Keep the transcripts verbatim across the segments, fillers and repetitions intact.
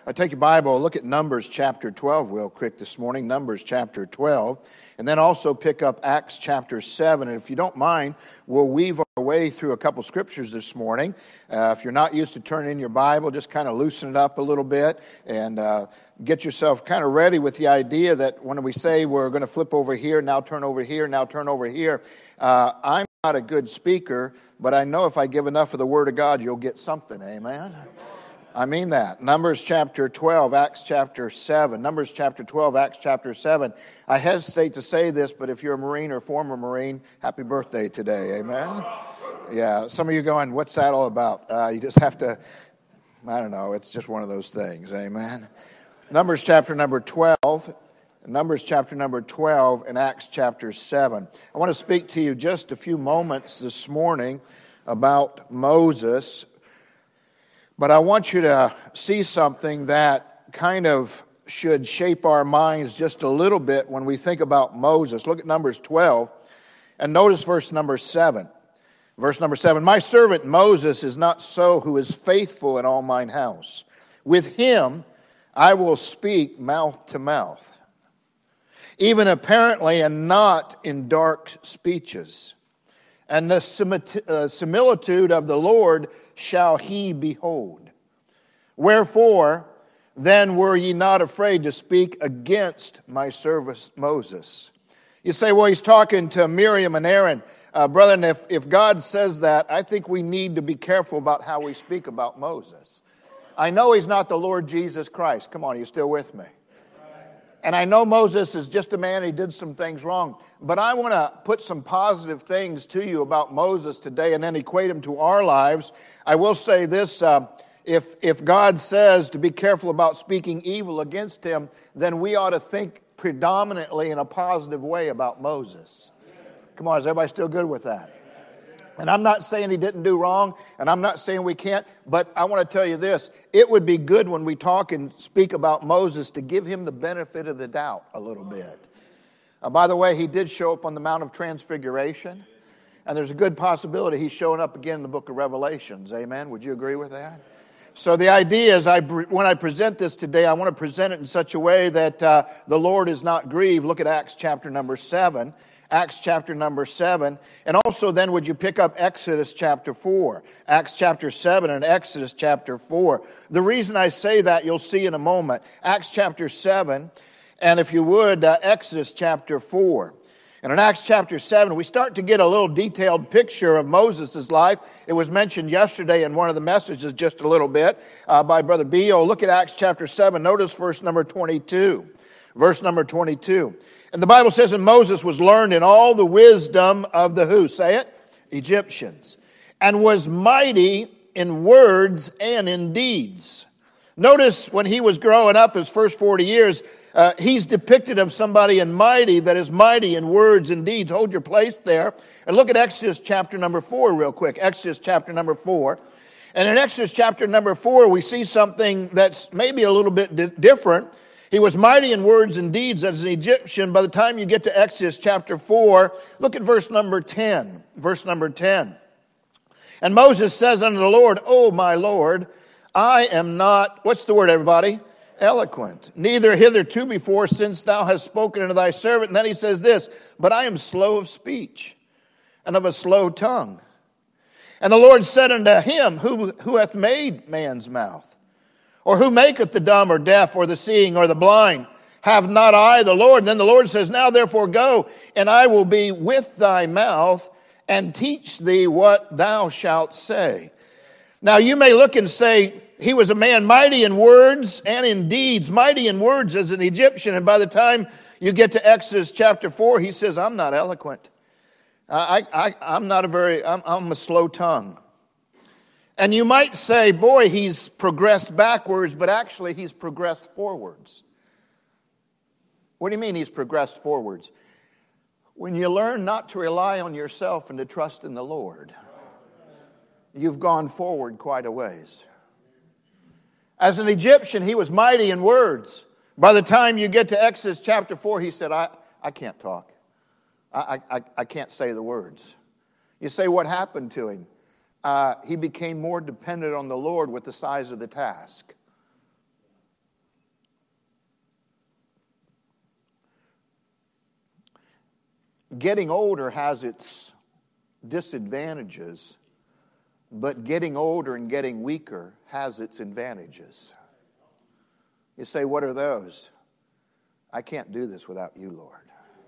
Uh, take your Bible, look at Numbers chapter twelve real quick this morning, Numbers chapter twelve, and then also pick up Acts chapter seven. And if you don't mind, we'll weave our way through a couple scriptures this morning. Uh, if you're not used to turning in your Bible, just kind of loosen it up a little bit and uh, get yourself kind of ready with the idea that when we say we're going to flip over here, now turn over here, now turn over here, uh, I'm not a good speaker, but I know if I give enough of the Word of God, you'll get something, amen? I mean that. Numbers chapter twelve, Acts chapter seven. Numbers chapter twelve, Acts chapter seven. I hesitate to say this, but if you're a Marine or former Marine, happy birthday today, amen? Yeah, some of you going, what's that all about? Uh, you just have to, I don't know, it's just one of those things, amen? Numbers chapter number twelve, Numbers chapter number twelve, and Acts chapter seven. I want to speak to you just a few moments this morning about Moses. But I want you to see something that kind of should shape our minds just a little bit when we think about Moses. Look at Numbers twelve and notice verse number seven. Verse number seven, my servant Moses is not so who is faithful in all mine house. With him I will speak mouth to mouth, even apparently and not in dark speeches. And the similitude of the Lord shall he behold. Wherefore, then were ye not afraid to speak against my servant Moses? You say, well, he's talking to Miriam and Aaron. Uh, brethren, if, if God says that, I think we need to be careful about how we speak about Moses. I know he's not the Lord Jesus Christ. Come on, are you still with me? And I know Moses is just a man, he did some things wrong. But I want to put some positive things to you about Moses today and then equate them to our lives. I will say this, uh, if, if God says to be careful about speaking evil against him, then we ought to think predominantly in a positive way about Moses. Come on, is everybody still good with that? And I'm not saying he didn't do wrong, and I'm not saying we can't, but I want to tell you this. It would be good when we talk and speak about Moses to give him the benefit of the doubt a little bit. Uh, by the way, he did show up on the Mount of Transfiguration, and there's a good possibility he's showing up again in the book of Revelations. Amen? Would you agree with that? So the idea is, I, when I present this today, I want to present it in such a way that uh, the Lord is not grieved. Look at Acts chapter number seven. Acts chapter number seven. And also then would you pick up Exodus chapter four. Acts chapter seven and Exodus chapter four. The reason I say that you'll see in a moment. Acts chapter seven and if you would uh, Exodus chapter four. And in Acts chapter seven we start to get a little detailed picture of Moses' life. It was mentioned yesterday in one of the messages just a little bit uh, by Brother Bio. Look at Acts chapter seven. Notice verse number twenty-two. Verse number twenty-two. And the Bible says, and Moses was learned in all the wisdom of the who? Say it. Egyptians. And was mighty in words and in deeds. Notice when he was growing up his first forty years, uh, he's depicted of somebody in mighty that is mighty in words and deeds. Hold your place there. And look at Exodus chapter number four real quick. Exodus chapter number four. And in Exodus chapter number four, we see something that's maybe a little bit di- different. He was mighty in words and deeds as an Egyptian. By the time you get to Exodus chapter four, look at verse number ten. Verse number ten. And Moses says unto the Lord, O my Lord, I am not, what's the word everybody? Eloquent. Neither hitherto before since thou hast spoken unto thy servant. And then he says this, but I am slow of speech and of a slow tongue. And the Lord said unto him, Who, who hath made man's mouth? Or who maketh the dumb or deaf or the seeing or the blind? Have not I the Lord? And then the Lord says, now therefore go, and I will be with thy mouth and teach thee what thou shalt say. Now you may look and say, he was a man mighty in words and in deeds, mighty in words as an Egyptian. And by the time you get to Exodus chapter four, he says, I'm not eloquent. I, I, I'm not a very, I'm, I'm a slow tongue. And you might say, boy, he's progressed backwards, but actually he's progressed forwards. What do you mean he's progressed forwards? When you learn not to rely on yourself and to trust in the Lord, you've gone forward quite a ways. As an Egyptian, he was mighty in words. By the time you get to Exodus chapter four, he said, I, I can't talk. I, I, I can't say the words. You say, what happened to him? Uh, he became more dependent on the Lord with the size of the task. Getting older has its disadvantages, but getting older and getting weaker has its advantages. You say, what are those? I can't do this without you, Lord.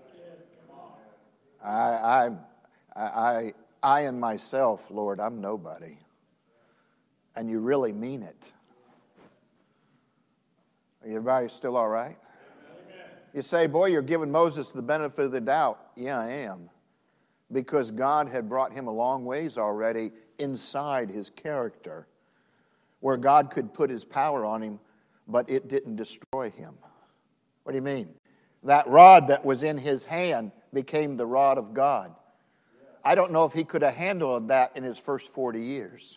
I, I, I, I and myself, Lord, I'm nobody. And you really mean it. Everybody still all right? You say, boy, you're giving Moses the benefit of the doubt. Yeah, I am. Because God had brought him a long ways already inside his character, where God could put his power on him, but it didn't destroy him. What do you mean? That rod that was in his hand became the rod of God. I don't know if he could have handled that in his first forty years.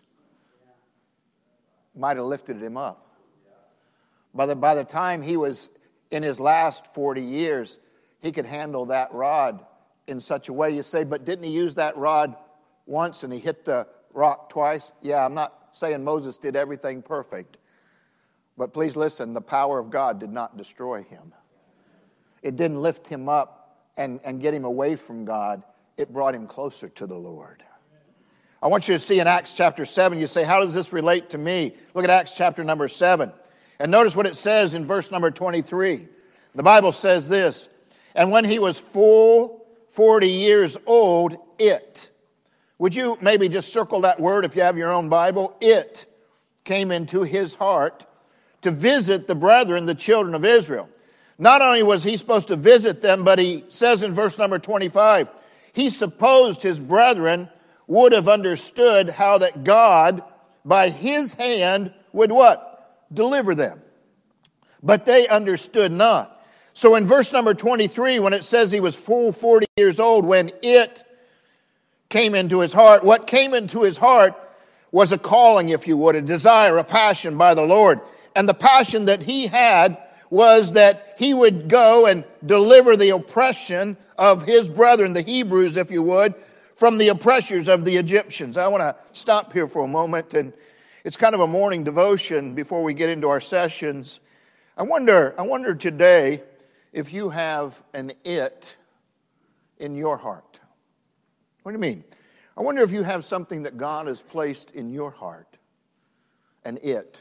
Might have lifted him up. By the, by the time he was in his last forty years, he could handle that rod in such a way. You say, but didn't he use that rod once and he hit the rock twice? Yeah, I'm not saying Moses did everything perfect. But please listen, the power of God did not destroy him. It didn't lift him up and, and get him away from God. It brought him closer to the Lord. I want you to see in Acts chapter seven, you say, how does this relate to me? Look at Acts chapter number seven. And notice what it says in verse number twenty-three. The Bible says this, and when he was full forty years old, it. Would you maybe just circle that word if you have your own Bible? It came into his heart to visit the brethren, the children of Israel. Not only was he supposed to visit them, but he says in verse number twenty-five, he supposed his brethren would have understood how that God, by his hand, would what? Deliver them. But they understood not. So in verse number twenty-three, when it says he was full forty years old, when it came into his heart, what came into his heart was a calling, if you would, a desire, a passion by the Lord. And the passion that he had was that he would go and deliver the oppression of his brethren, the Hebrews, if you would, from the oppressors of the Egyptians. I want to stop here for a moment, and it's kind of a morning devotion before we get into our sessions. I wonder, I wonder today if you have an it in your heart. What do you mean? I wonder if you have something that God has placed in your heart, an it.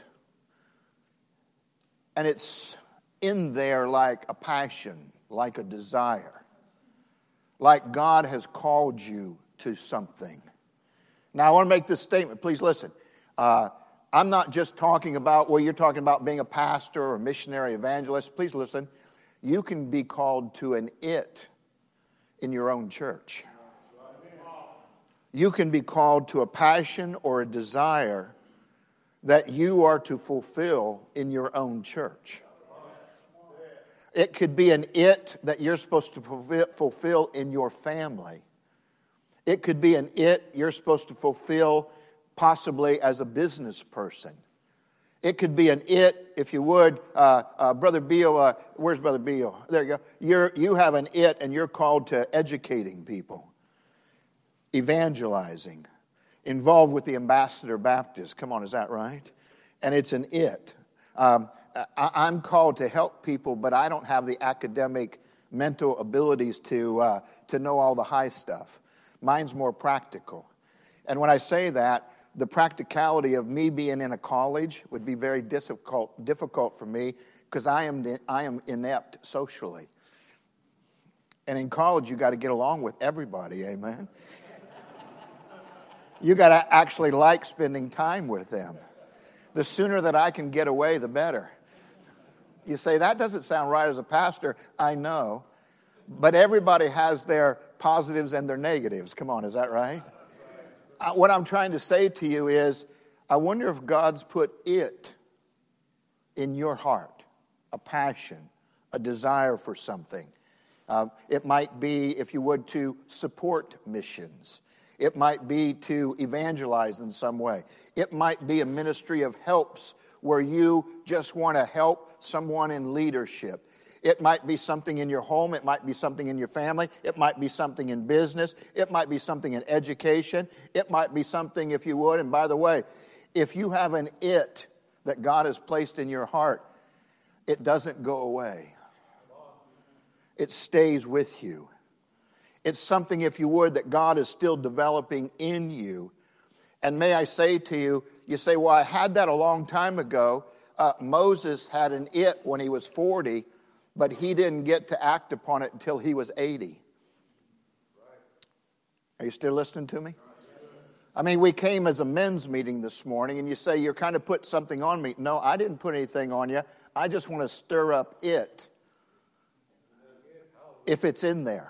And it's in there like a passion, like a desire, like God has called you to something. Now, I want to make this statement. Please listen. Uh, I'm not just talking about, well, you're talking about being a pastor or a missionary evangelist. Please listen. You can be called to an it in your own church. You can be called to a passion or a desire that you are to fulfill in your own church. It could be an it that you're supposed to fulfill in your family. It could be an it you're supposed to fulfill possibly as a business person. It could be an it, if you would, uh, uh, Brother Beal, uh, where's Brother Beal? There you go. You're, you have an it and you're called to educating people, evangelizing, involved with the Ambassador Baptist. Come on, is that right? And it's an it. Um, I, I'm called to help people, but I don't have the academic, mental abilities to uh, to know all the high stuff. Mine's more practical. And when I say that, the practicality of me being in a college would be very difficult difficult for me because I am I am inept socially. And in college, you got to get along with everybody, amen? You got to actually like spending time with them. The sooner that I can get away, the better. You say, that doesn't sound right as a pastor. I know. But everybody has their positives and their negatives. Come on, is that right? Uh, what I'm trying to say to you is, I wonder if God's put it in your heart, a passion, a desire for something. Uh, it might be, if you would, to support missions. It might be to evangelize in some way. It might be a ministry of helps where you just want to help someone in leadership. It might be something in your home. It might be something in your family. It might be something in business. It might be something in education. It might be something, if you would. And by the way, if you have an it that God has placed in your heart, it doesn't go away. It stays with you. It's something, if you would, that God is still developing in you. And may I say to you, you say, well, I had that a long time ago. Uh, Moses had an it when he was forty, but he didn't get to act upon it until he was eighty. Are you still listening to me? I mean, we came as a men's meeting this morning, and you say, you're kind of put something on me. No, I didn't put anything on you. I just want to stir up it, if it's in there.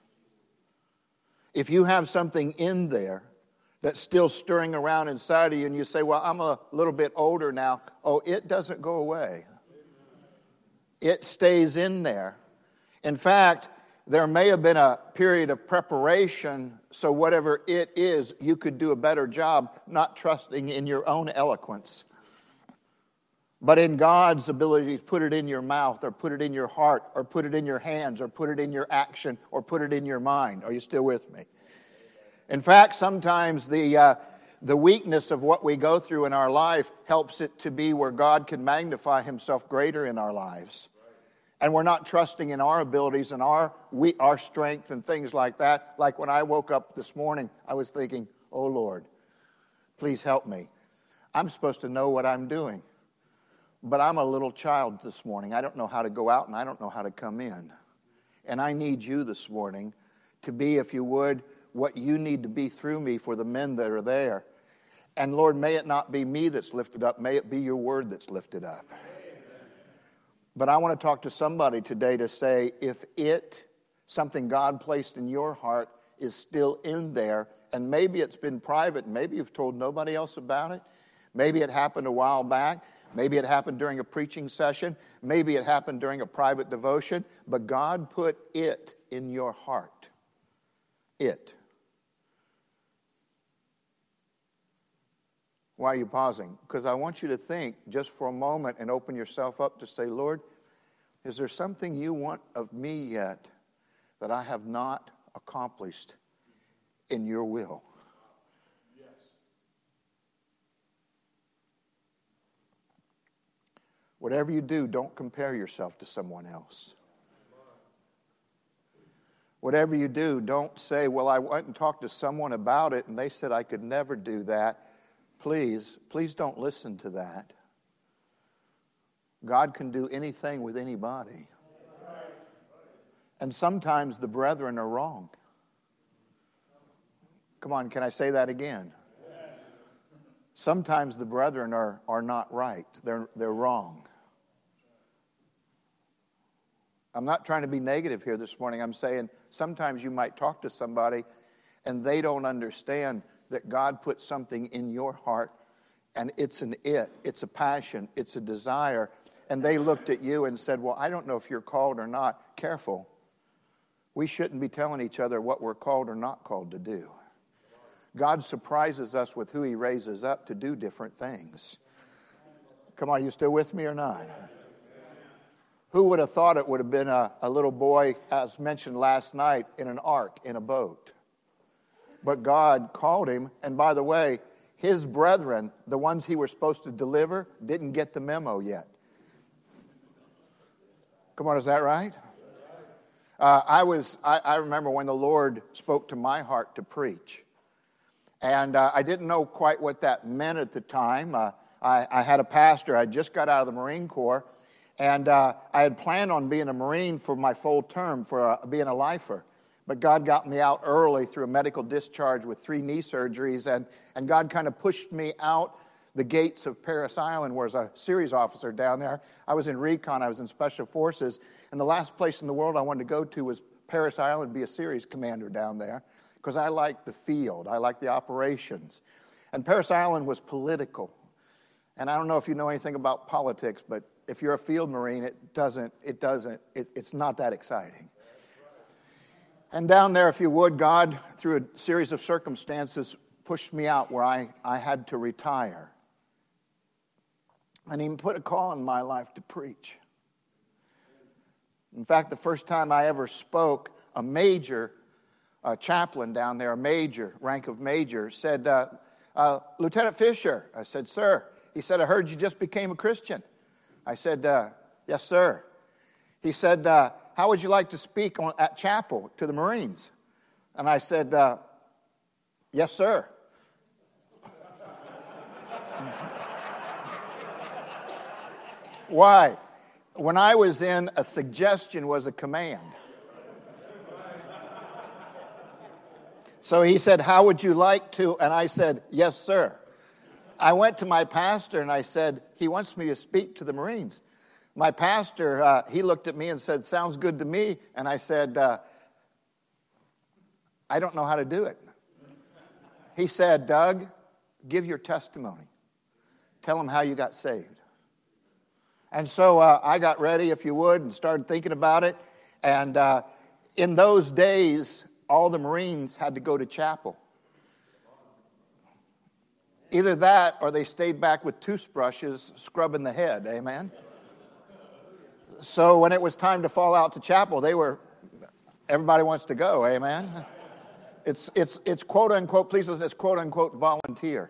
If you have something in there that's still stirring around inside of you, and you say, well, I'm a little bit older now. Oh, it doesn't go away. It stays in there. In fact, there may have been a period of preparation, so whatever it is, you could do a better job not trusting in your own eloquence, but in God's ability to put it in your mouth, or put it in your heart, or put it in your hands, or put it in your action, or put it in your mind. Are you still with me? In fact, sometimes the uh, the weakness of what we go through in our life helps it to be where God can magnify himself greater in our lives. And we're not trusting in our abilities and our we, our strength and things like that. Like when I woke up this morning, I was thinking, oh Lord, please help me. I'm supposed to know what I'm doing. But I'm a little child this morning. I don't know how to go out and I don't know how to come in. And I need you this morning to be, if you would, what you need to be through me for the men that are there. And Lord, may it not be me that's lifted up. May it be your word that's lifted up. But I want to talk to somebody today to say, if it, something God placed in your heart, is still in there, and maybe it's been private, maybe you've told nobody else about it, maybe it happened a while back, maybe it happened during a preaching session, maybe it happened during a private devotion, but God put it in your heart. It. Why are you pausing? Because I want you to think just for a moment and open yourself up to say, Lord, is there something you want of me yet that I have not accomplished in your will? Yes. Whatever you do, don't compare yourself to someone else. Whatever you do, don't say, well, I went and talked to someone about it and they said I could never do that. Please, please don't listen to that. God can do anything with anybody. And sometimes the brethren are wrong. Come on, can I say that again? Sometimes the brethren are, are not right. They're, they're wrong. I'm not trying to be negative here this morning. I'm saying sometimes you might talk to somebody and they don't understand that God put something in your heart, and it's an it, it's a passion, it's a desire, and they looked at you and said, well, I don't know if you're called or not. Careful. We shouldn't be telling each other what we're called or not called to do. God surprises us with who he raises up to do different things. Come on, you still with me or not? Who would have thought it would have been a, a little boy, as mentioned last night, in an ark, in a boat? But God called him, and by the way, his brethren, the ones he was supposed to deliver, didn't get the memo yet. Come on, is that right? Uh, I was. I, I remember when the Lord spoke to my heart to preach, and uh, I didn't know quite what that meant at the time. Uh, I, I had a pastor. I just got out of the Marine Corps, and uh, I had planned on being a Marine for my full term, for uh, being a lifer. But God got me out early through a medical discharge with three knee surgeries, and, and God kind of pushed me out the gates of Parris Island, where I was a series officer down there. I was in recon, I was in special forces, and the last place in the world I wanted to go to was Parris Island, be a series commander down there, because I liked the field, I liked the operations. And Parris Island was political. And I don't know if you know anything about politics, but if you're a field Marine, it doesn't, it doesn't, it, it's not that exciting. And down there, if you would, God, through a series of circumstances, pushed me out where I, I had to retire. And he put a call in my life to preach. In fact, the first time I ever spoke, a major a chaplain down there, a major, rank of major, said, uh, uh, Lieutenant Fisher. I said, sir. He said, I heard you just became a Christian. I said, uh, yes, sir. He said, uh, how would you like to speak on, at chapel to the Marines? And I said, uh, yes, sir. Why? When I was in, a suggestion was a command. So he said, how would you like to? And I said, yes, sir. I went to my pastor and I said, he wants me to speak to the Marines. My pastor, uh, he looked at me and said, sounds good to me. And I said, uh, I don't know how to do it. He said, Doug, give your testimony. Tell them how you got saved. And so uh, I got ready, if you would, and started thinking about it. And uh, in those days, all the Marines had to go to chapel. Either that or they stayed back with toothbrushes scrubbing the head, amen? So when it was time to fall out to chapel, they were, everybody wants to go, amen? It's, it's, it's quote unquote, please listen, it's quote unquote volunteer.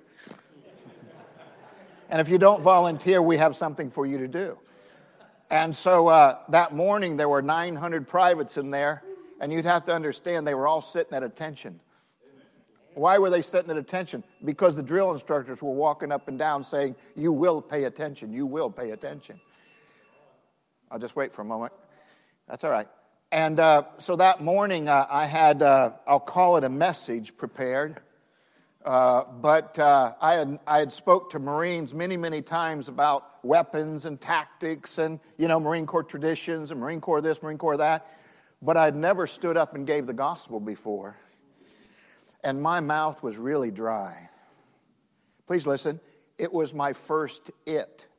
And if you don't volunteer, we have something for you to do. And so uh, that morning there were nine hundred privates in there, and you'd have to understand they were all sitting at attention. Why were they sitting at attention? Because the drill instructors were walking up and down saying, you will pay attention, you will pay attention. I'll just wait for a moment. That's all right. And uh, so that morning uh, I had, uh, I'll call it a message prepared. Uh, but uh, I had I had spoke to Marines many, many times about weapons and tactics and, you know, Marine Corps traditions and Marine Corps this, Marine Corps that. But I'd never stood up and gave the gospel before. And my mouth was really dry. Please listen. It was my first it.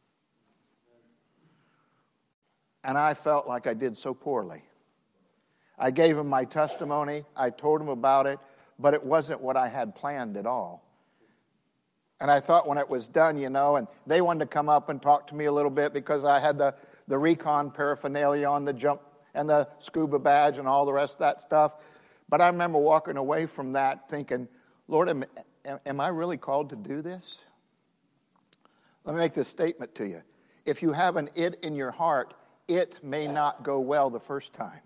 And I felt like I did so poorly. I gave him my testimony. I told him about it. But it wasn't what I had planned at all. And I thought when it was done, you know, and they wanted to come up and talk to me a little bit because I had the, the recon paraphernalia on, the jump and the scuba badge and all the rest of that stuff. But I remember walking away from that thinking, Lord, am, am I really called to do this? Let me make this statement to you. If you have an it in your heart, it may not go well the first time.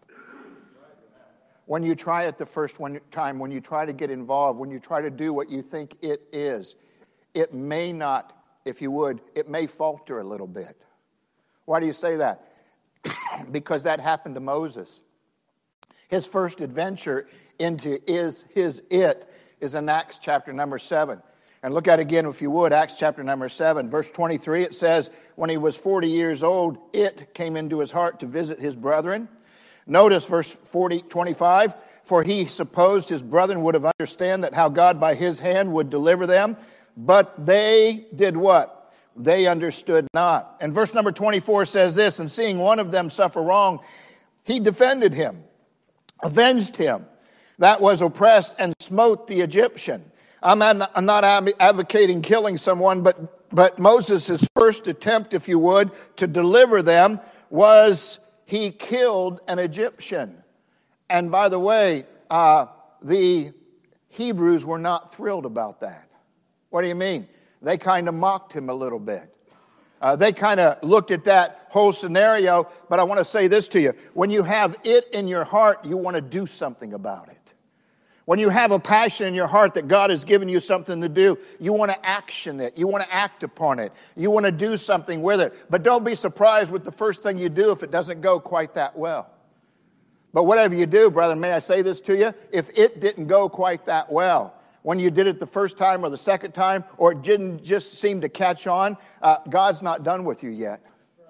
When you try it the first one time, when you try to get involved, when you try to do what you think it is, it may not, if you would, it may falter a little bit. Why do you say that? Because that happened to Moses. His first adventure into is his it is in Acts chapter number seven. And look at it again, if you would, Acts chapter number seven. Verse twenty-three, it says, when he was forty years old, it came into his heart to visit his brethren. Notice verse forty, twenty-five, for he supposed his brethren would have understand that how God by his hand would deliver them, but they did what? They understood not. And verse number twenty-four says this, and seeing one of them suffer wrong, he defended him, avenged him that was oppressed, and smote the Egyptian. I'm not, I'm not advocating killing someone, but, but Moses' first attempt, if you would, to deliver them was he killed an Egyptian. And by the way, uh, the Hebrews were not thrilled about that. What do you mean? They kind of mocked him a little bit. Uh, they kind of looked at that whole scenario, but I want to say this to you. When you have it in your heart, you want to do something about it. When you have a passion in your heart that God has given you something to do, you want to action it. You want to act upon it. You want to do something with it. But don't be surprised with the first thing you do if it doesn't go quite that well. But whatever you do, brother, may I say this to you? If it didn't go quite that well, when you did it the first time or the second time, or it didn't just seem to catch on, uh, God's not done with you yet.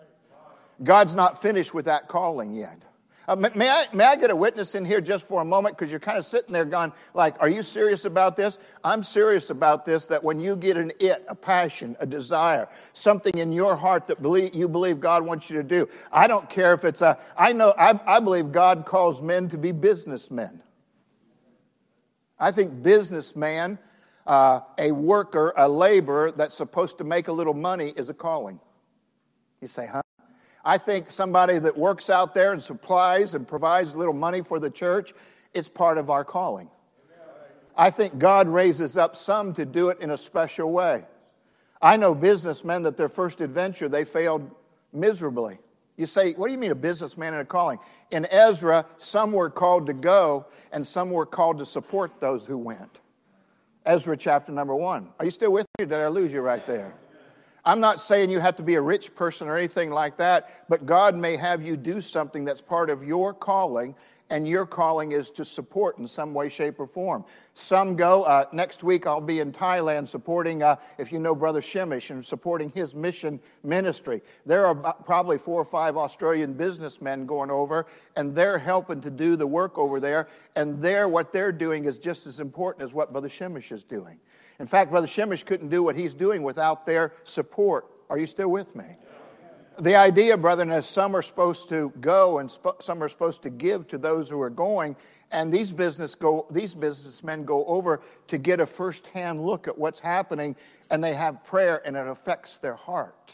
God's not finished with that calling yet. Uh, may I may I get a witness in here just for a moment? Because you're kind of sitting there going, like, are you serious about this? I'm serious about this, that when you get an it, a passion, a desire, something in your heart that believe, you believe God wants you to do. I don't care if it's a, I know, I, I believe God calls men to be businessmen. I think businessman, uh, a worker, a laborer that's supposed to make a little money is a calling. You say, huh? I think somebody that works out there and supplies and provides a little money for the church, it's part of our calling. I think God raises up some to do it in a special way. I know businessmen that their first adventure, they failed miserably. You say, what do you mean a businessman and a calling? In Ezra, some were called to go and some were called to support those who went. Ezra chapter number one. Are you still with me or did I lose you right there? I'm not saying you have to be a rich person or anything like that, but God may have you do something that's part of your calling, and your calling is to support in some way, shape, or form. Some go, uh, next week I'll be in Thailand supporting, uh, if you know Brother Shemish, and supporting his mission ministry. There are about probably four or five Australian businessmen going over, and they're helping to do the work over there, and they're, what they're doing is just as important as what Brother Shemish is doing. In fact, Brother Shemish couldn't do what he's doing without their support. Are you still with me? The idea, brethren, is some are supposed to go and sp- some are supposed to give to those who are going, and these business go these businessmen go over to get a first-hand look at what's happening, and they have prayer, and it affects their heart.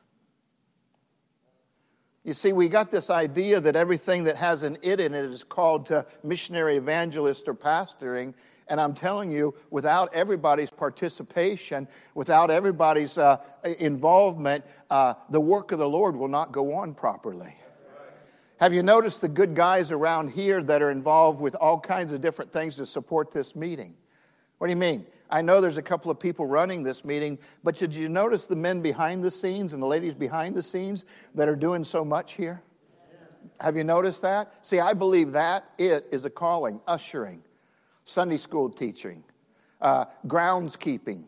You see, we got this idea that everything that has an it in it is called to missionary, evangelist, or pastoring. And I'm telling you, without everybody's participation, without everybody's uh, involvement, uh, the work of the Lord will not go on properly. Have you noticed the good guys around here that are involved with all kinds of different things to support this meeting? What do you mean? I know there's a couple of people running this meeting, but did you notice the men behind the scenes and the ladies behind the scenes that are doing so much here? Have you noticed that? See, I believe that it is a calling, ushering. Sunday school teaching, uh, groundskeeping,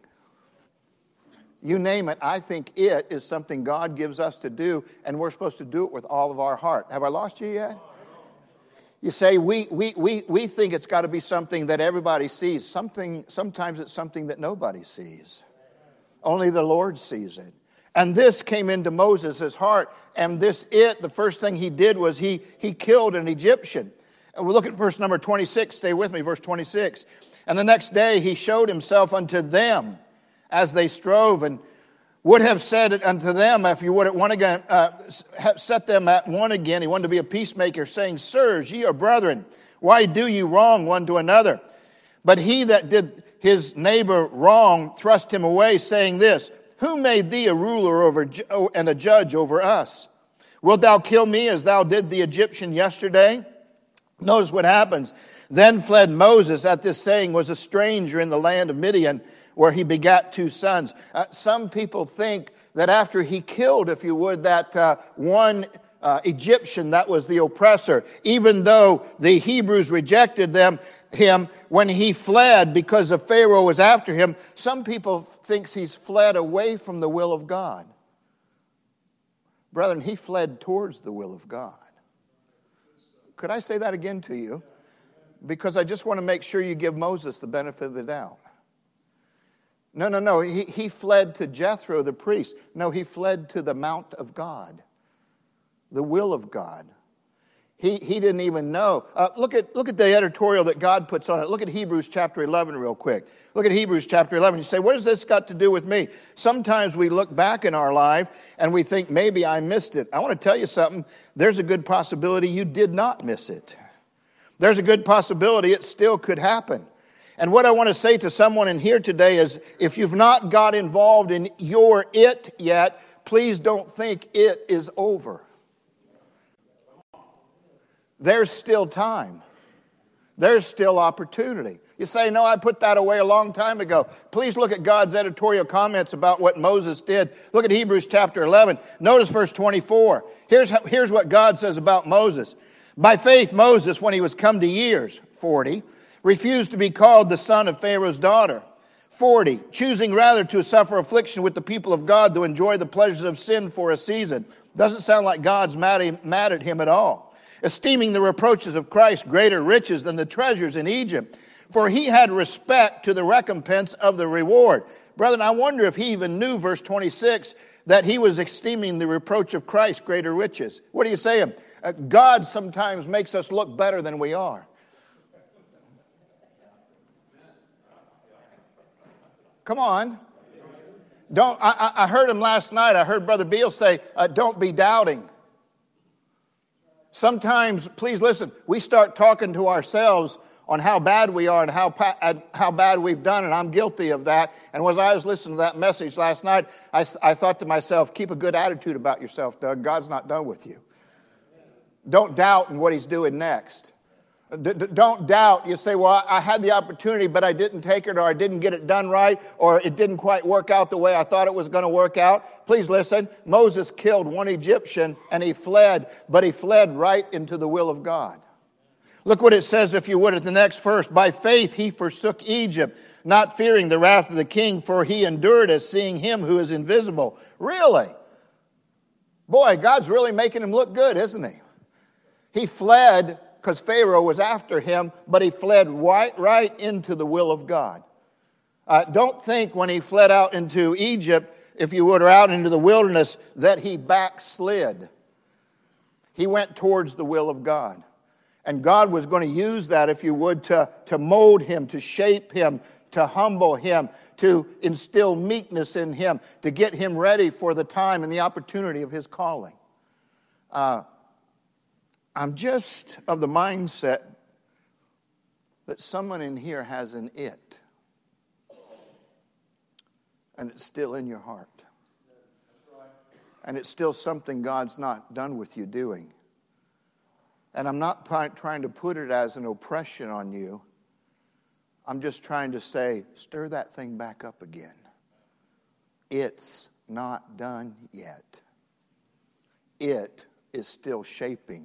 you name it. I think it is something God gives us to do, and we're supposed to do it with all of our heart. Have I lost you yet? You say, we we we we think it's got to be something that everybody sees. Something. Sometimes it's something that nobody sees. Only the Lord sees it. And this came into Moses' heart, and this it, the first thing he did was he he killed an Egyptian. And we'll look at verse number twenty-six. Stay with me, verse twenty-six. And the next day he showed himself unto them as they strove, and would have said it unto them, if you would at one again, uh, have set them at one again. He wanted to be a peacemaker, saying, Sirs, ye are brethren, why do ye wrong one to another? But he that did his neighbor wrong thrust him away, saying this, Who made thee a ruler over and a judge over us? Wilt thou kill me as thou did the Egyptian yesterday? Notice what happens. Then fled Moses at this saying, was a stranger in the land of Midian, where he begat two sons. Uh, some people think that after he killed, if you would, that uh, one uh, Egyptian that was the oppressor, even though the Hebrews rejected them, him when he fled because of Pharaoh was after him, some people think he's fled away from the will of God. Brethren, he fled towards the will of God. Could I say that again to you? Because I just want to make sure you give Moses the benefit of the doubt. No, no, no. He, he fled to Jethro, the priest. No, he fled to the Mount of God, the will of God. He, he didn't even know. Uh, look at, look at the editorial that God puts on it. Look at Hebrews chapter eleven real quick. Look at Hebrews chapter eleven. You say, what has this got to do with me? Sometimes we look back in our life and we think, maybe I missed it. I want to tell you something. There's a good possibility you did not miss it. There's a good possibility it still could happen. And what I want to say to someone in here today is, if you've not got involved in your it yet, please don't think it is over. There's still time. There's still opportunity. You say, no, I put that away a long time ago. Please look at God's editorial comments about what Moses did. Look at Hebrews chapter eleven. Notice verse twenty-four. Here's, how, here's what God says about Moses. By faith, Moses, when he was come to years, forty, refused to be called the son of Pharaoh's daughter. forty, choosing rather to suffer affliction with the people of God to enjoy the pleasures of sin for a season. Doesn't sound like God's mad, mad at him at all. Esteeming the reproaches of Christ greater riches than the treasures in Egypt, for he had respect to the recompense of the reward. Brethren, I wonder if he even knew, verse twenty-six, that he was esteeming the reproach of Christ greater riches. What are you saying? Uh, God sometimes makes us look better than we are. Come on. Don't. I, I heard him last night. I heard Brother Beal say, uh, don't be doubting. Sometimes, please listen, we start talking to ourselves on how bad we are and how, pa- and how bad we've done, and I'm guilty of that. And as I was listening to that message last night, I, I thought to myself, keep a good attitude about yourself, Doug. God's not done with you. Don't doubt in what he's doing next. D- d- don't doubt. You say, well, I had the opportunity, but I didn't take it, or I didn't get it done right, or it didn't quite work out the way I thought it was going to work out. Please listen. Moses killed one Egyptian, and he fled, but he fled right into the will of God. Look what it says, if you would, at the next verse. By faith he forsook Egypt, not fearing the wrath of the king, for he endured as seeing him who is invisible. Really? Boy, God's really making him look good, isn't he? He fled because Pharaoh was after him, but he fled right, right into the will of God. Uh, don't think when he fled out into Egypt, if you would, or out into the wilderness, that he backslid. He went towards the will of God. And God was going to use that, if you would, to, to mold him, to shape him, to humble him, to instill meekness in him, to get him ready for the time and the opportunity of his calling. Uh, I'm just of the mindset that someone in here has an it, and it's still in your heart. And it's still something God's not done with you doing. And I'm not trying to put it as an oppression on you. I'm just trying to say, stir that thing back up again. It's not done yet. It is still shaping.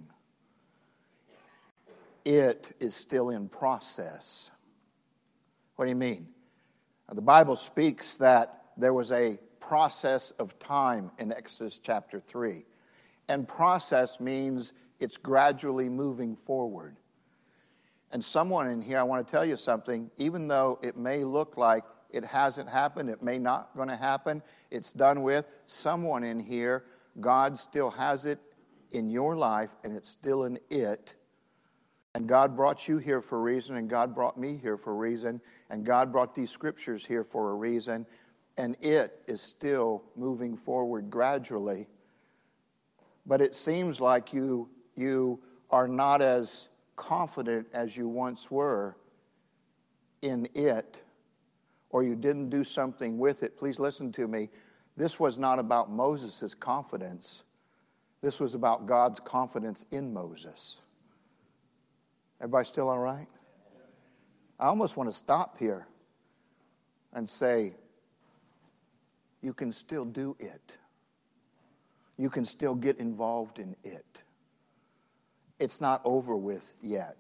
It is still in process. What do you mean? Now, the Bible speaks that there was a process of time in Exodus chapter three. And process means it's gradually moving forward. And someone in here, I want to tell you something, even though it may look like it hasn't happened, it may not going to happen, it's done with, someone in here, God still has it in your life, and it's still an it. And God brought you here for a reason, and God brought me here for a reason, and God brought these scriptures here for a reason, and it is still moving forward gradually. But it seems like you you are not as confident as you once were in it, or you didn't do something with it. Please listen to me. This was not about Moses' confidence. This was about God's confidence in Moses. Everybody still all right? I almost want to stop here and say, you can still do it. You can still get involved in it. It's not over with yet.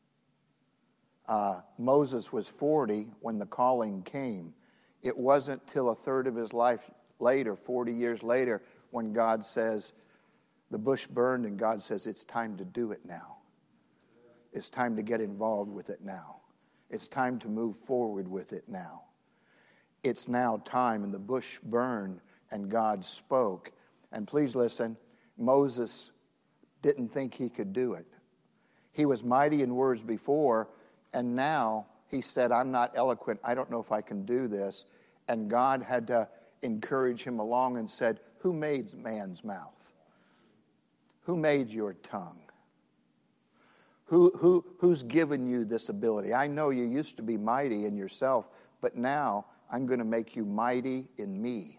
Uh, Moses was forty when the calling came. It wasn't till a third of his life later, forty years later, when God says, the bush burned, and God says, it's time to do it now. It's time to get involved with it now. It's time to move forward with it now. It's now time, and the bush burned, and God spoke. And please listen, Moses didn't think he could do it. He was mighty in words before, and now he said, I'm not eloquent. I don't know if I can do this. And God had to encourage him along and said, who made man's mouth? Who made your tongue? Who, who, who's given you this ability? I know you used to be mighty in yourself, but now I'm going to make you mighty in me.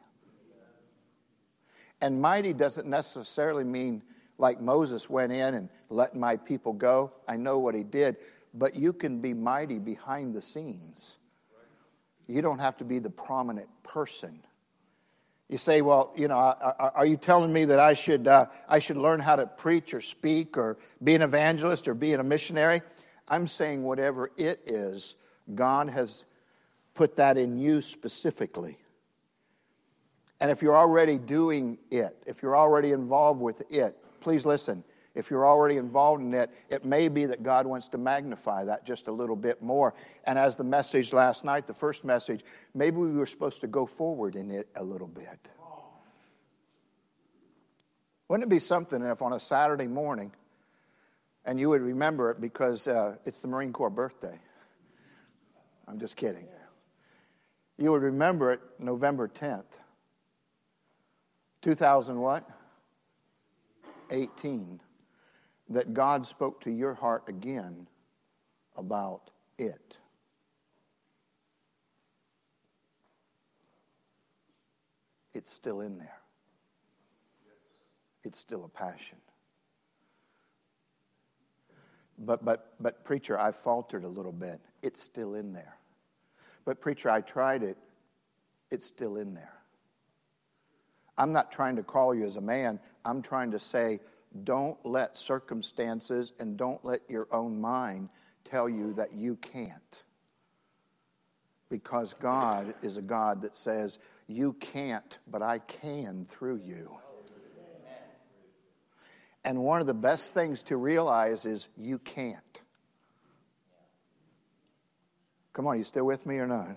And mighty doesn't necessarily mean like Moses went in and let my people go. I know what he did. But you can be mighty behind the scenes. You don't have to be the prominent person. You say, well, you know, are you telling me that I should uh, I should learn how to preach or speak or be an evangelist or be a missionary? I'm saying whatever it is, God has put that in you specifically. And if you're already doing it, if you're already involved with it, please listen. If you're already involved in it, it may be that God wants to magnify that just a little bit more. And as the message last night, the first message, maybe we were supposed to go forward in it a little bit. Wouldn't it be something if on a Saturday morning, and you would remember it because uh, it's the Marine Corps birthday. I'm just kidding. You would remember it November tenth. two thousand what? eighteen. That God spoke to your heart again about it. It's still in there. It's still a passion. But, but, but preacher, I faltered a little bit. It's still in there. But preacher, I tried it. It's still in there. I'm not trying to call you as a man. I'm trying to say, don't let circumstances and don't let your own mind tell you that you can't. Because God is a God that says, you can't, but I can through you. And one of the best things to realize is you can't. Come on, you still with me or not?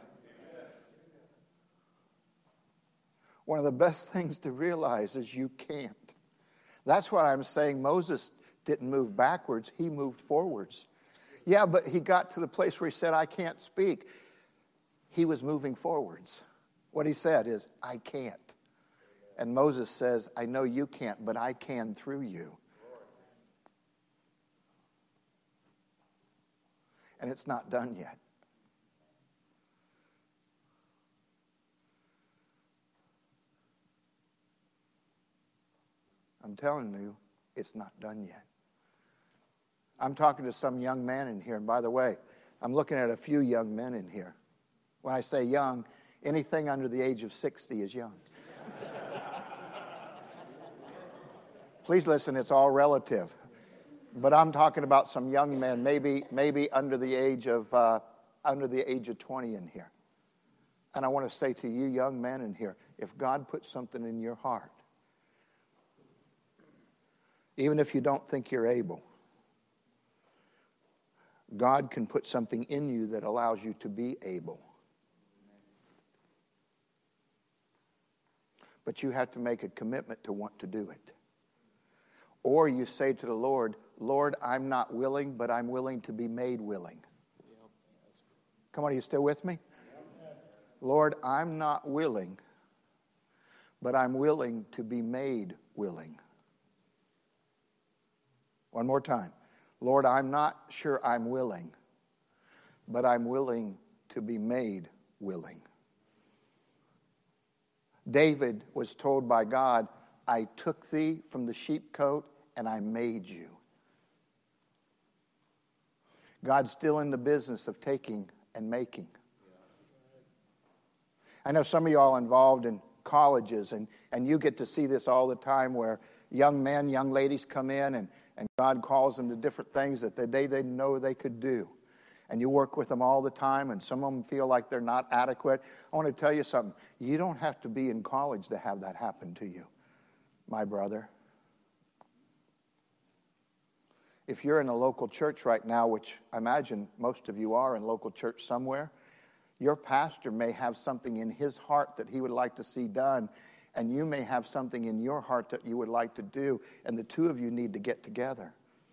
One of the best things to realize is you can't. That's why I'm saying Moses didn't move backwards, he moved forwards. Yeah, but he got to the place where he said, I can't speak. He was moving forwards. What he said is, I can't. And Moses says, I know you can't, but I can through you. And it's not done yet. I'm telling you, it's not done yet. I'm talking to some young man in here, and by the way, I'm looking at a few young men in here. When I say young, anything under the age of sixty is young. Please listen, it's all relative. But I'm talking about some young men, maybe maybe under the age of uh, under the age of twenty in here. And I want to say to you young men in here, if God puts something in your heart, even if you don't think you're able, God can put something in you that allows you to be able. But you have to make a commitment to want to do it. Or you say to the Lord, Lord, I'm not willing, but I'm willing to be made willing. Come on, are you still with me? Lord, I'm not willing, but I'm willing to be made willing. One more time. Lord, I'm not sure I'm willing, but I'm willing to be made willing. David was told by God, I took thee from the sheepcote and I made you. God's still in the business of taking and making. I know some of y'all are involved in colleges, and, and you get to see this all the time where young men, young ladies come in and, and God calls them to different things that they, they didn't know they could do. And you work with them all the time, and some of them feel like they're not adequate. I want to tell you something. You don't have to be in college to have that happen to you, my brother. If you're in a local church right now, which I imagine most of you are in local church somewhere, your pastor may have something in his heart that he would like to see done, and you may have something in your heart that you would like to do, and the two of you need to get together.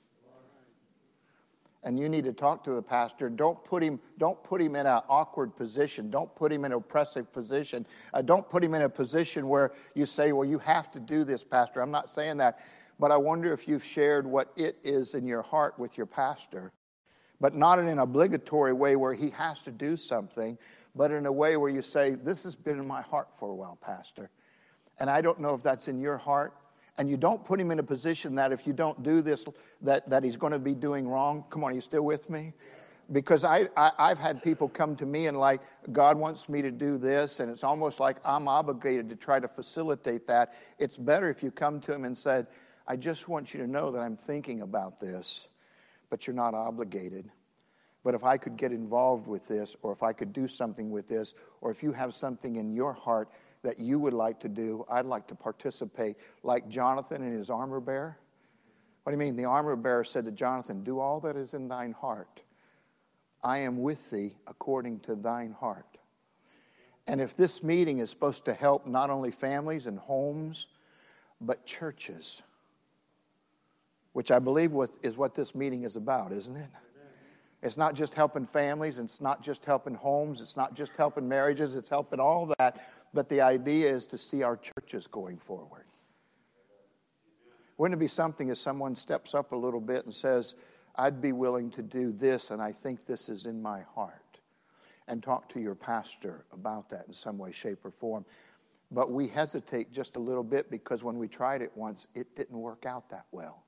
And you need to talk to the pastor. Don't put him, don't put him in an awkward position. Don't put him in an oppressive position. Uh, don't put him in a position where you say, well, you have to do this, pastor. I'm not saying that. But I wonder if you've shared what it is in your heart with your pastor. But not in an obligatory way where he has to do something, but in a way where you say, this has been in my heart for a while, pastor. And I don't know if that's in your heart. And you don't put him in a position that if you don't do this, that, that he's going to be doing wrong. Come on, are you still with me? Because I, I, I've had people come to me and like, God wants me to do this, and it's almost like I'm obligated to try to facilitate that. It's better if you come to him and said, I just want you to know that I'm thinking about this, but you're not obligated. But if I could get involved with this, or if I could do something with this, or if you have something in your heart that you would like to do, I'd like to participate. Like Jonathan and his armor bearer. What do you mean? The armor bearer said to Jonathan, do all that is in thine heart. I am with thee according to thine heart. And if this meeting is supposed to help not only families and homes, but churches, which I believe is what this meeting is about, isn't it? It's not just helping families, it's not just helping homes, it's not just helping marriages, it's helping all that. But the idea is to see our churches going forward. Wouldn't it be something if someone steps up a little bit and says, I'd be willing to do this, and I think this is in my heart. And talk to your pastor about that in some way, shape, or form. But we hesitate just a little bit because when we tried it once, it didn't work out that well.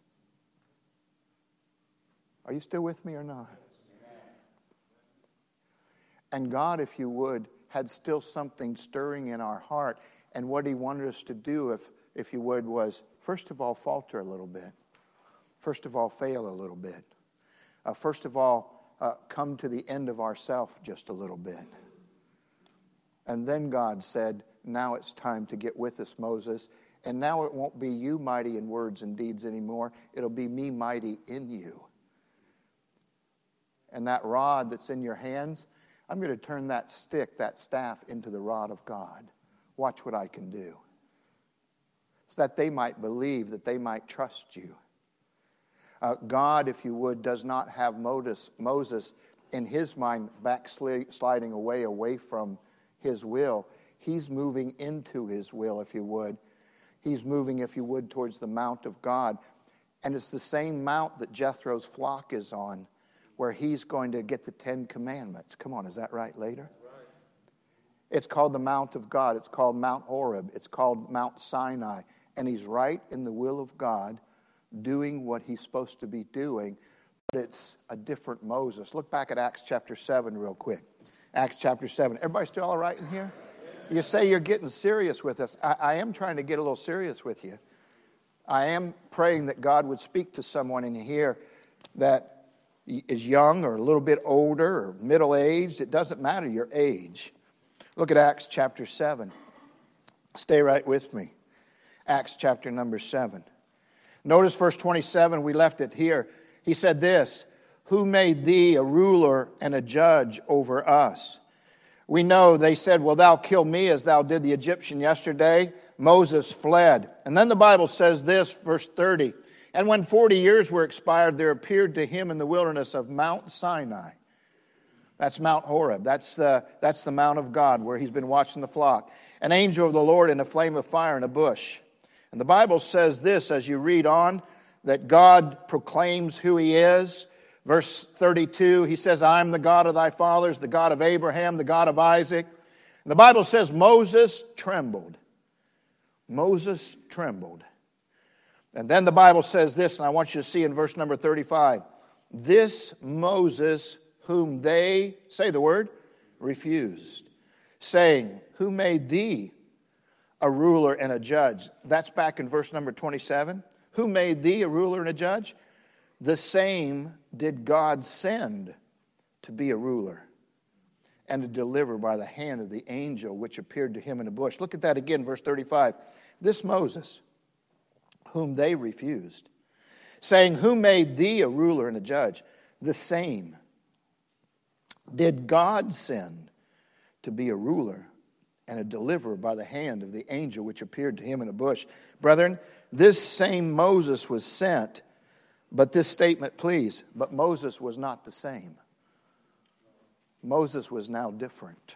Are you still with me or not? And God, if you would, had still something stirring in our heart. And what he wanted us to do, if, if you would, was, first of all, falter a little bit. First of all, fail a little bit. Uh, first of all, uh, come to the end of ourself just a little bit. And then God said, now it's time to get with us, Moses. And now it won't be you mighty in words and deeds anymore. It'll be me mighty in you. And that rod that's in your hands, I'm going to turn that stick, that staff, into the rod of God. Watch what I can do. So that they might believe, that they might trust you. Uh, God, if you would, does not have Moses, Moses in his mind backsliding away, away from his will. He's moving into his will, if you would. He's moving, if you would, towards the Mount of God. And it's the same mount that Jethro's flock is on, where he's going to get the Ten Commandments. Come on, is that right later? Right. It's called the Mount of God. It's called Mount Horeb. It's called Mount Sinai. And he's right in the will of God, doing what he's supposed to be doing. But it's a different Moses. Look back at Acts chapter seven real quick. Acts chapter seven. Everybody still all right in here? You say you're getting serious with us. I, I am trying to get a little serious with you. I am praying that God would speak to someone in here that is young or a little bit older or middle-aged. It doesn't matter your age. Look at Acts chapter seven. Stay right with me. Acts chapter number seven. Notice verse twenty-seven. We left it here. He said this, who made thee a ruler and a judge over us? We know they said, well, thou kill me as thou did the Egyptian yesterday. Moses fled. And then the Bible says this, verse thirty. And when forty years were expired, there appeared to him in the wilderness of Mount Sinai. That's Mount Horeb. That's, uh, that's the Mount of God where he's been watching the flock. An angel of the Lord in a flame of fire in a bush. And the Bible says this as you read on, that God proclaims who he is. Verse thirty-two, he says, I am the God of thy fathers, the God of Abraham, the God of Isaac. And the Bible says Moses trembled. Moses trembled. And then the Bible says this, and I want you to see in verse number thirty-five. This Moses whom they, say the word, refused, saying, who made thee a ruler and a judge? That's back in verse number twenty-seven. Who made thee a ruler and a judge? The same did God send to be a ruler and to deliver by the hand of the angel which appeared to him in a bush. Look at that again, verse thirty-five. This Moses, whom they refused, saying, who made thee a ruler and a judge? The same did God send to be a ruler and a deliverer by the hand of the angel which appeared to him in a bush. Brethren, this same Moses was sent. But this statement, please, but Moses was not the same. Moses was now different.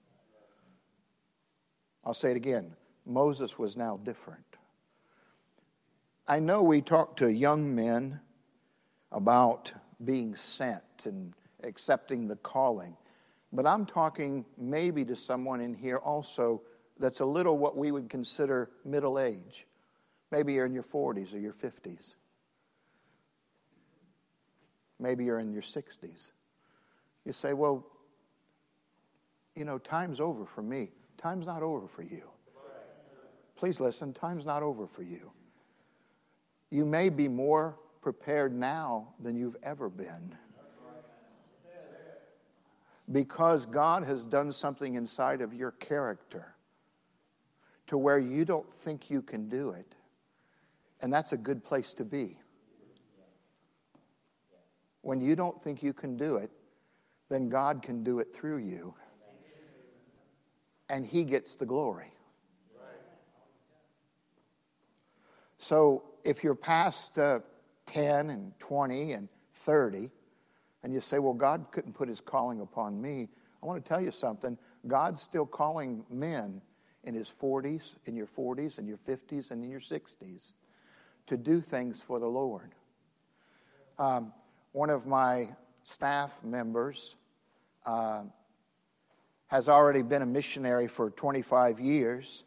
I'll say it again. Moses was now different. I know we talk to young men about being sent and accepting the calling, but I'm talking maybe to someone in here also that's a little what we would consider middle age. Maybe you're in your forties or your fifties. Maybe you're in your sixties. You say, well, you know, time's over for me. Time's not over for you. Please listen, time's not over for you. You may be more prepared now than you've ever been. Because God has done something inside of your character to where you don't think you can do it. And that's a good place to be. When you don't think you can do it, then God can do it through you. And he gets the glory. So if you're past uh, ten and twenty and thirty, and you say, well, God couldn't put his calling upon me, I want to tell you something. God's still calling men in his forties, in your forties, in your fifties, and in your sixties to do things for the Lord. Um, one of my staff members uh, has already been a missionary for twenty-five years.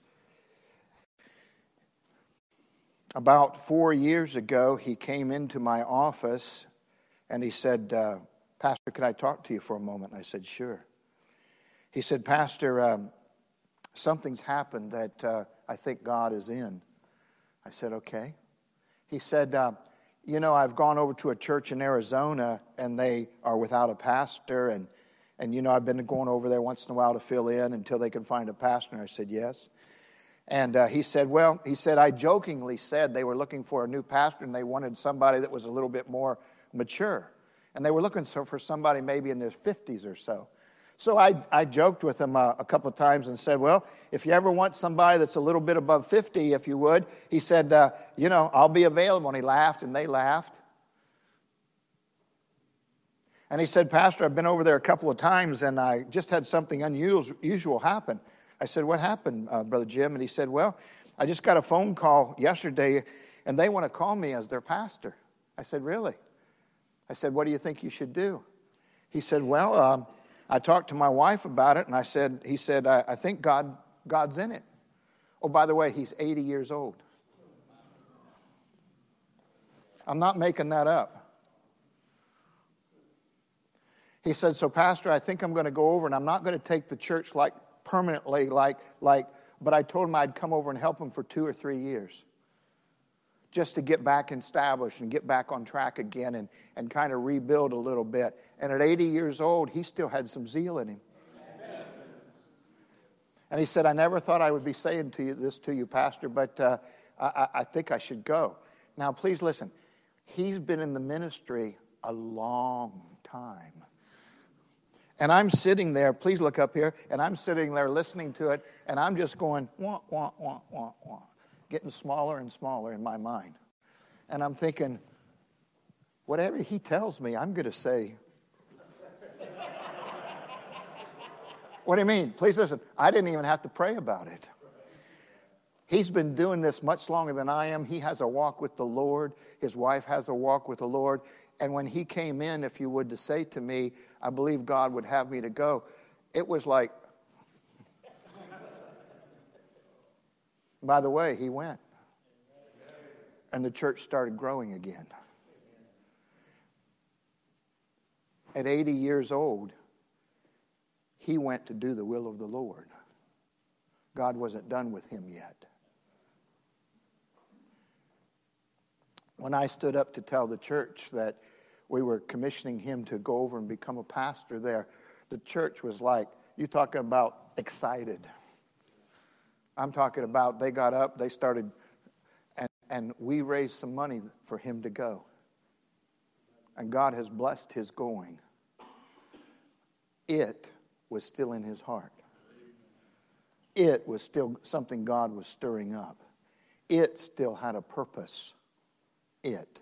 About four years ago, he came into my office and he said, uh, Pastor, could I talk to you for a moment? And I said, sure. He said, Pastor, um, something's happened that uh, I think God is in. I said, okay. He said, uh, you know, I've gone over to a church in Arizona and they are without a pastor. And, and you know, I've been going over there once in a while to fill in until they can find a pastor. And I said, yes. And uh, he said, well, he said, I jokingly said they were looking for a new pastor and they wanted somebody that was a little bit more mature. And they were looking for somebody maybe in their fifties or so. So I, I joked with him uh, a couple of times and said, well, if you ever want somebody that's a little bit above fifty, if you would, he said, uh, you know, I'll be available. And he laughed and they laughed. And he said, Pastor, I've been over there a couple of times and I just had something unusual happen. I said, what happened, uh, Brother Jim? And he said, well, I just got a phone call yesterday and they want to call me as their pastor. I said, really? I said, what do you think you should do? He said, well, um, I talked to my wife about it, and I said, he said, I, I think God, God's in it. Oh, by the way, he's eighty years old. I'm not making that up. He said, so Pastor, I think I'm going to go over, and I'm not going to take the church like permanently, like, like, but I told him I'd come over and help him for two or three years. Just to get back established and get back on track again and, and kind of rebuild a little bit. And at eighty years old, he still had some zeal in him. Amen. And he said, I never thought I would be saying to you this to you, Pastor, but uh, I, I think I should go. Now, please listen. He's been in the ministry a long time. And I'm sitting there, please look up here, and I'm sitting there listening to it, and I'm just going, wah, wah, wah, wah, wah. Getting smaller and smaller in my mind. And I'm thinking, whatever he tells me, I'm going to say. What do you mean? Please listen. I didn't even have to pray about it. He's been doing this much longer than I am. He has a walk with the Lord. His wife has a walk with the Lord. And when he came in, if you would, to say to me, I believe God would have me to go, it was like, by the way, he went. And the church started growing again. At eighty years old, he went to do the will of the Lord. God wasn't done with him yet. When I stood up to tell the church that we were commissioning him to go over and become a pastor there, the church was like, you talking about excited. I'm talking about they got up, they started, and, and we raised some money for him to go. And God has blessed his going. It was still in his heart. It was still something God was stirring up. It still had a purpose. It.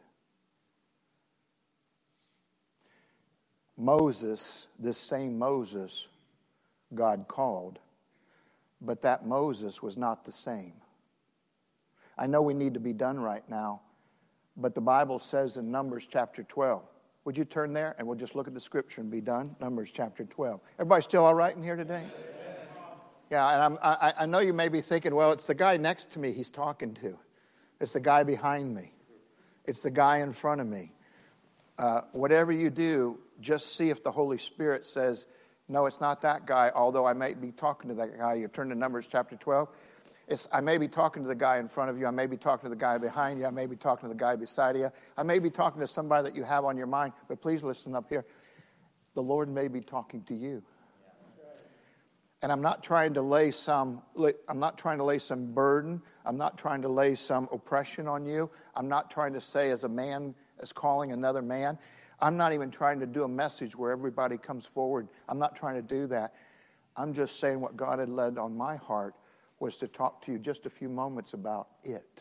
Moses, this same Moses, God called. But that Moses was not the same. I know we need to be done right now, but the Bible says in Numbers chapter twelve. Would you turn there and we'll just look at the scripture and be done? Numbers chapter twelve. Everybody still all right in here today? Yeah, and I'm, I, I know you may be thinking, well, it's the guy next to me he's talking to. It's the guy behind me. It's the guy in front of me. Uh, whatever you do, just see if the Holy Spirit says, no, it's not that guy, although I may be talking to that guy. You turn to Numbers chapter twelve. It's, I may be talking to the guy in front of you. I may be talking to the guy behind you. I may be talking to the guy beside you. I may be talking to somebody that you have on your mind. But please listen up here. The Lord may be talking to you. And I'm not trying to lay some, I'm not trying to lay some burden. I'm not trying to lay some oppression on you. I'm not trying to say as a man is calling another man. I'm not even trying to do a message where everybody comes forward. I'm not trying to do that. I'm just saying what God had led on my heart was to talk to you just a few moments about it.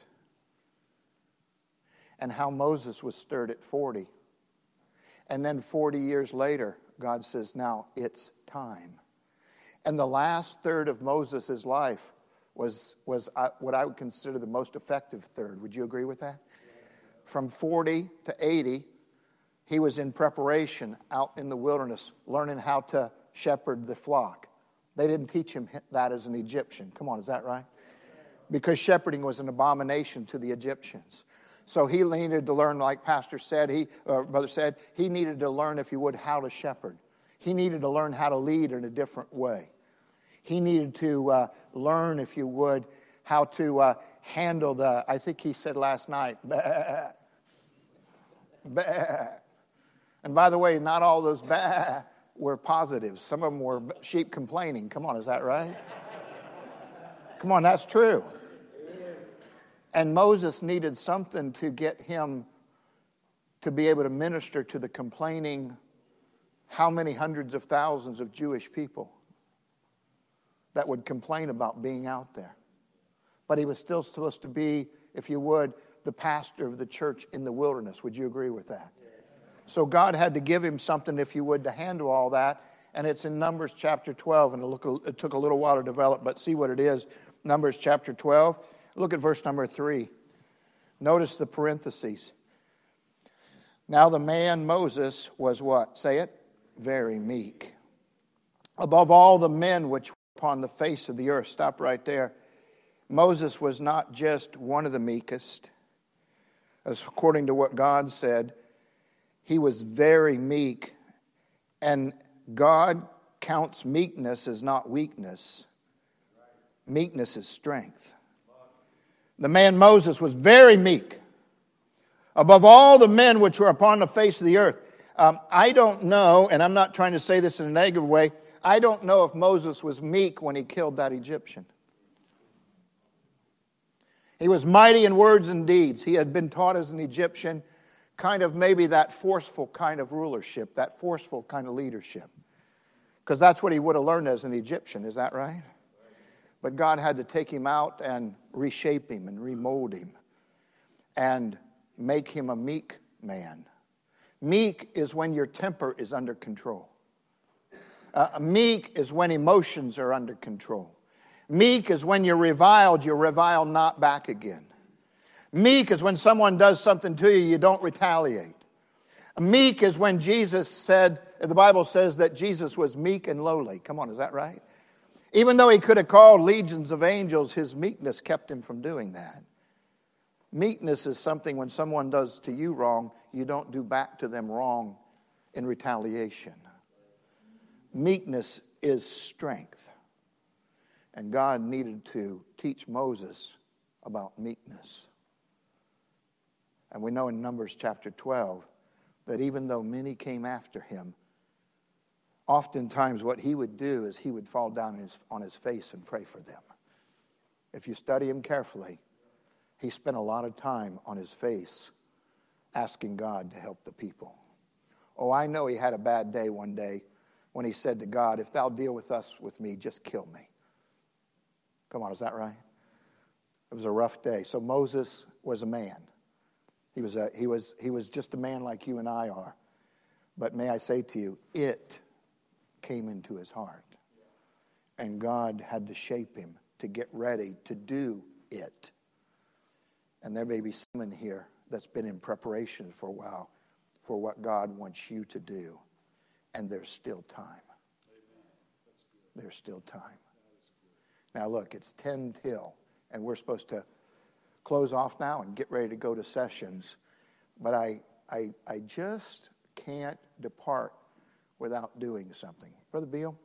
And how Moses was stirred at forty. And then forty years later, God says, now it's time. And the last third of Moses' life was, was what I would consider the most effective third. Would you agree with that? From forty to eighty, He was in preparation out in the wilderness, learning how to shepherd the flock. They didn't teach him that as an Egyptian. Come on, is that right? Because shepherding was an abomination to the Egyptians. So he needed to learn, like Pastor said, he, or Brother said, he needed to learn, if you would, how to shepherd. He needed to learn how to lead in a different way. He needed to uh, learn, if you would, how to uh, handle the, I think he said last night, bah, bah. And by the way, not all those bah were positives. Some of them were sheep complaining. Come on, is that right? Come on, that's true. And Moses needed something to get him to be able to minister to the complaining, how many hundreds of thousands of Jewish people that would complain about being out there. But he was still supposed to be, if you would, the pastor of the church in the wilderness. Would you agree with that? So God had to give him something, if you would, to handle all that. And it's in Numbers chapter twelve. And it took a little while to develop, but see what it is. Numbers chapter twelve. Look at verse number three. Notice the parentheses. Now the man Moses was what? Say it. Very meek. Above all the men which were upon the face of the earth. Stop right there. Moses was not just one of the meekest. As according to what God said, he was very meek. And God counts meekness as not weakness. Meekness is strength. The man Moses was very meek. Above all the men which were upon the face of the earth. Um, I don't know, and I'm not trying to say this in a negative way, I don't know if Moses was meek when he killed that Egyptian. He was mighty in words and deeds. He had been taught as an Egyptian, kind of maybe that forceful kind of rulership, that forceful kind of leadership. Because that's what he would have learned as an Egyptian, is that right? But God had to take him out and reshape him and remold him and make him a meek man. Meek is when your temper is under control. Uh, meek is when emotions are under control. Meek is when you're reviled, you revile not back again. Meek is when someone does something to you, you don't retaliate. Meek is when Jesus said, the Bible says that Jesus was meek and lowly. Come on, is that right? Even though he could have called legions of angels, his meekness kept him from doing that. Meekness is something when someone does to you wrong, you don't do back to them wrong in retaliation. Meekness is strength. And God needed to teach Moses about meekness. And we know in Numbers chapter twelve that even though many came after him, oftentimes what he would do is he would fall down his, on his face and pray for them. If you study him carefully, he spent a lot of time on his face asking God to help the people. Oh, I know he had a bad day one day when he said to God, if thou deal with us with me, just kill me. Come on, is that right? It was a rough day. So Moses was a man. He was a, he was, he was just a man like you and I are. But may I say to you, it came into his heart. And God had to shape him to get ready to do it. And there may be someone here that's been in preparation for a while for what God wants you to do. And there's still time. There's still time. Now look, it's ten till, and we're supposed to close off now and get ready to go to sessions. But I, I, I just can't depart without doing something. Brother Beal,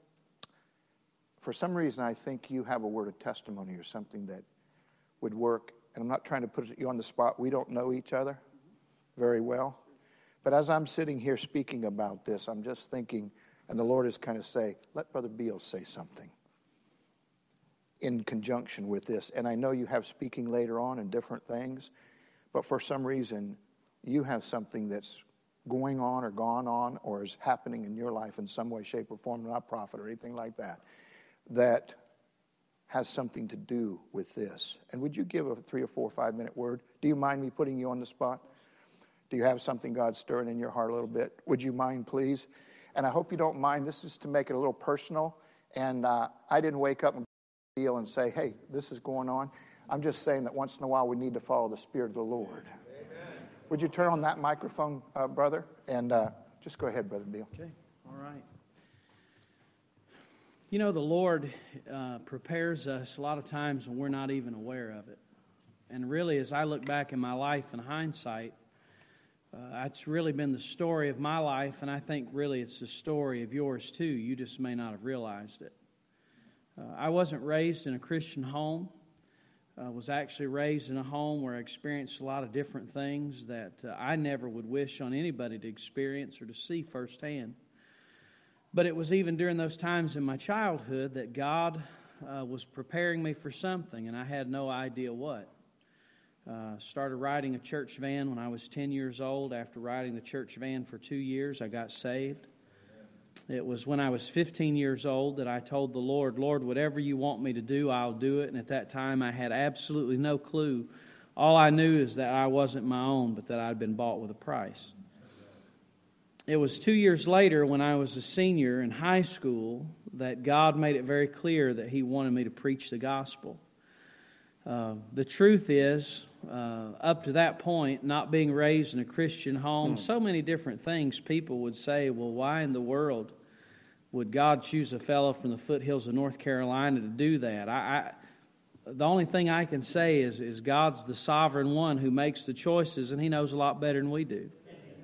for some reason I think you have a word of testimony or something that would work. And I'm not trying to put you on the spot. We don't know each other very well. But as I'm sitting here speaking about this, I'm just thinking, and the Lord is kind of say, let Brother Beal say something in conjunction with this. And I know you have speaking later on and different things, but for some reason, you have something that's going on or gone on or is happening in your life in some way, shape, or form, not prophet or anything like that, that has something to do with this. And would you give a three or four or five minute word? Do you mind me putting you on the spot? Do you have something God's stirring in your heart a little bit? Would you mind, please? And I hope you don't mind. This is to make it a little personal. And uh, I didn't wake up and feel and say, hey, this is going on. I'm just saying that once in a while we need to follow the Spirit of the Lord. Amen. Would you turn on that microphone, uh, brother? And uh, just go ahead, Brother Bill. Okay, all right. You know, the Lord uh, prepares us a lot of times when we're not even aware of it. And really, as I look back in my life in hindsight, uh, it's really been the story of my life, and I think really it's the story of yours too. You just may not have realized it. Uh, I wasn't raised in a Christian home. I was actually raised in a home where I experienced a lot of different things that uh, I never would wish on anybody to experience or to see firsthand. But it was even during those times in my childhood that God uh, was preparing me for something, and I had no idea what. Uh, started riding a church van when I was ten years old. After riding the church van for two years, I got saved. It was when I was fifteen years old that I told the Lord, Lord, whatever you want me to do, I'll do it. And at that time, I had absolutely no clue. All I knew is that I wasn't my own, but that I'd been bought with a price. It was two years later when I was a senior in high school that God made it very clear that He wanted me to preach the gospel. Uh, the truth is, uh, up to that point, not being raised in a Christian home, mm. so many different things people would say, well, why in the world would God choose a fellow from the foothills of North Carolina to do that? I, I the only thing I can say is, is God's the sovereign one who makes the choices, and He knows a lot better than we do.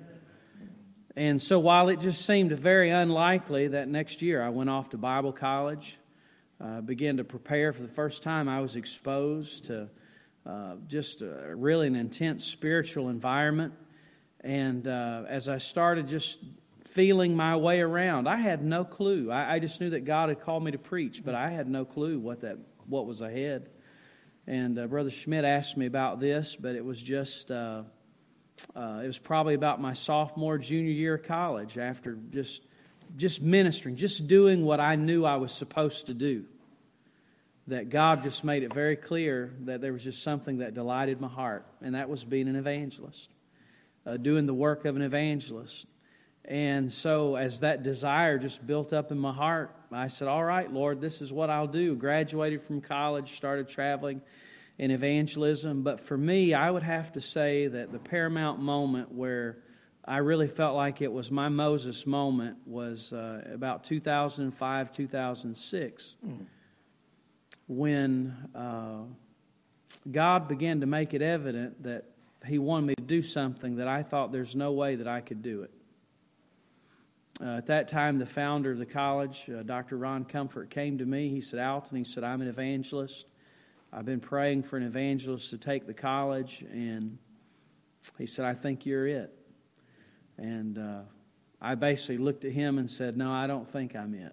And so while it just seemed very unlikely that next year I went off to Bible college, uh, began to prepare for the first time, I was exposed to uh, just a, really an intense spiritual environment. And uh, as I started just feeling my way around, I had no clue. I, I just knew that God had called me to preach, but I had no clue what that what was ahead. And uh, Brother Schmidt asked me about this, but it was just... Uh, Uh, it was probably about my sophomore, junior year of college, after just just ministering, just doing what I knew I was supposed to do, that God just made it very clear that there was just something that delighted my heart, and that was being an evangelist, uh, doing the work of an evangelist. And so as that desire just built up in my heart, I said, all right, Lord, this is what I'll do. Graduated from college, started traveling in evangelism. But for me, I would have to say that the paramount moment where I really felt like it was my Moses moment was uh, about two thousand five, two thousand six, mm. when uh, God began to make it evident that He wanted me to do something that I thought there's no way that I could do it. Uh, at that time, the founder of the college, uh, Doctor Ron Comfort, came to me. He said, Alton, he said, I'm an evangelist. I've been praying for an evangelist to take the college, and he said, I think you're it. And uh, I basically looked at him and said, no, I don't think I'm it.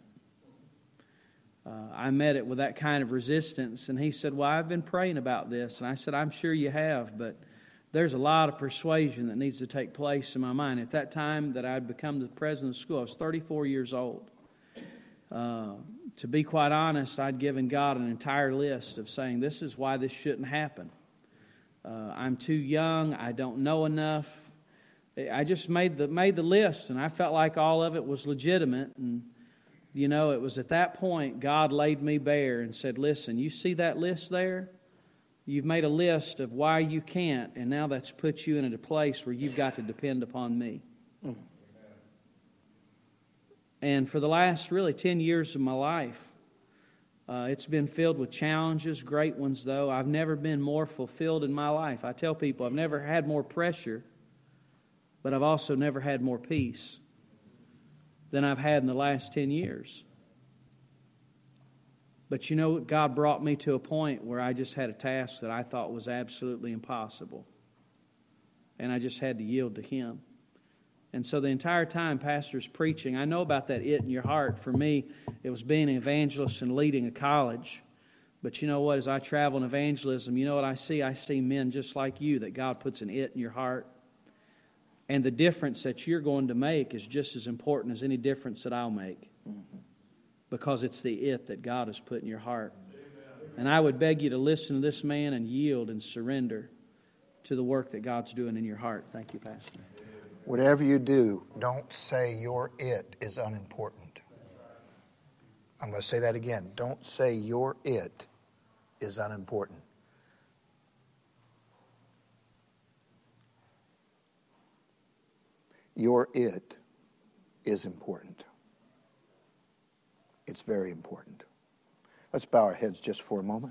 Uh, I met it with that kind of resistance, and he said, well, I've been praying about this. And I said, I'm sure you have, but there's a lot of persuasion that needs to take place in my mind. At that time that I'd become the president of the school, I was thirty-four years old. Uh, to be quite honest, I'd given God an entire list of saying, this is why this shouldn't happen. Uh, I'm too young. I don't know enough. I just made the made the list, and I felt like all of it was legitimate. And, you know, it was at that point God laid me bare and said, listen, you see that list there? You've made a list of why you can't, and now that's put you in a place where you've got to depend upon me. Mm. And for the last really ten years of my life, uh, it's been filled with challenges, great ones though. I've never been more fulfilled in my life. I tell people I've never had more pressure, but I've also never had more peace than I've had in the last ten years. But you know, God brought me to a point where I just had a task that I thought was absolutely impossible. And I just had to yield to Him. And so the entire time Pastor's preaching, I know about that it in your heart. For me, it was being an evangelist and leading a college. But you know what? As I travel in evangelism, you know what I see? I see men just like you that God puts an it in your heart. And the difference that you're going to make is just as important as any difference that I'll make. Mm-hmm. Because it's the it that God has put in your heart. Amen. And I would beg you to listen to this man and yield and surrender to the work that God's doing in your heart. Thank you, Pastor. Whatever you do, don't say your it is unimportant. I'm going to say that again. Don't say your it is unimportant. Your it is important. It's very important. Let's bow our heads just for a moment.